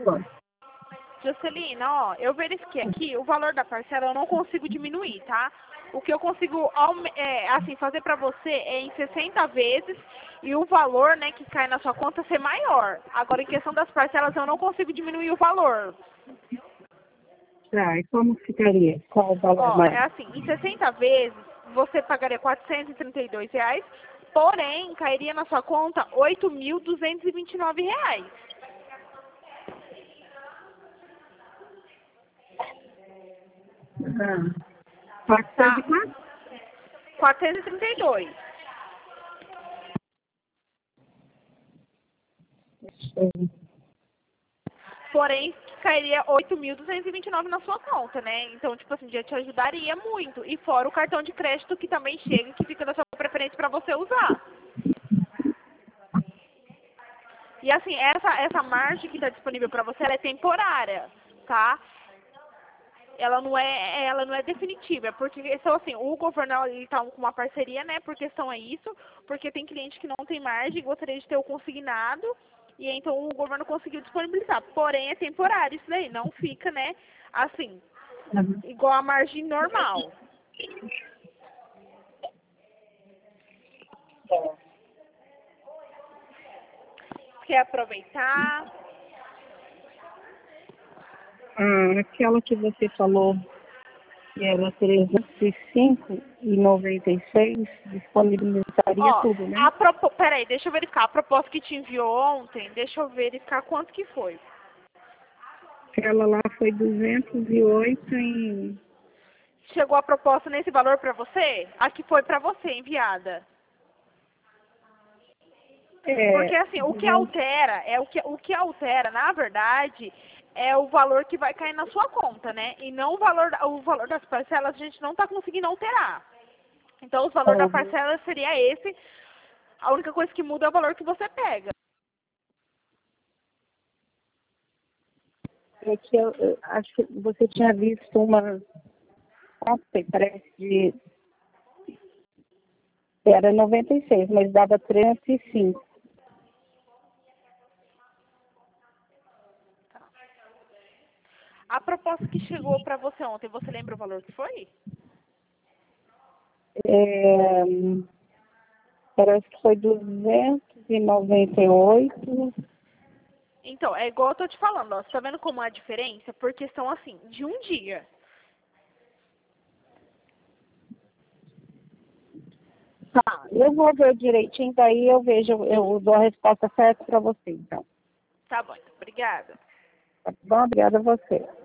Jocelina, ó, eu verifiquei aqui, o valor da parcela eu não consigo diminuir, tá? O que eu consigo assim, fazer pra você é em 60 vezes e o valor, né, que cai na sua conta ser maior. Agora, em questão das parcelas, eu não consigo diminuir o valor. Tá, e como ficaria? Qual o valor Ó, mais? é assim, em 60 vezes, você pagaria R$ 432, porém, cairia na sua conta R$ 8.229. Pode ser de Tá? quanto? 432. Porém, cairia 8.229 na sua conta, né? Então, tipo assim, já te ajudaria muito. E fora o cartão de crédito que também chega, que fica da sua preferência para você usar. E assim, essa margem que está disponível para você, ela é temporária, tá? Ela não é definitiva, porque então, assim, o governo ele tá com uma parceria, né? Por questão é isso, porque tem cliente que não tem margem, gostaria de ter o consignado, e então o governo conseguiu disponibilizar. Porém, é temporário isso daí, não fica, né? Assim, igual a margem normal. Quer aproveitar? Aquela que você falou que era 305,96, disponibilizaria Ó, tudo, né? peraí, deixa eu verificar. A proposta que te enviou ontem, deixa eu verificar quanto que foi. Aquela lá foi 208 em... Chegou a proposta nesse valor pra você? A que foi pra você enviada. Porque assim, o que 200, altera o que altera, na verdade, é o valor que vai cair na sua conta, né? E não o valor das parcelas a gente não tá conseguindo alterar. Então, o valor da parcela seria esse. A única coisa que muda é o valor que você pega. é que eu acho que você tinha visto uma ontem, parece de... Era 96, mas dava 305. A proposta que chegou pra você ontem, você lembra o valor que foi? É, parece que foi 298. Então, é igual eu tô te falando, ó. Você tá vendo como é a diferença? Por questão, assim, de um dia. Tá, eu vou ver direitinho, daí eu vejo, eu dou a resposta certa para você, então. Tá bom, então. Obrigada. Tá bom? Obrigada a você.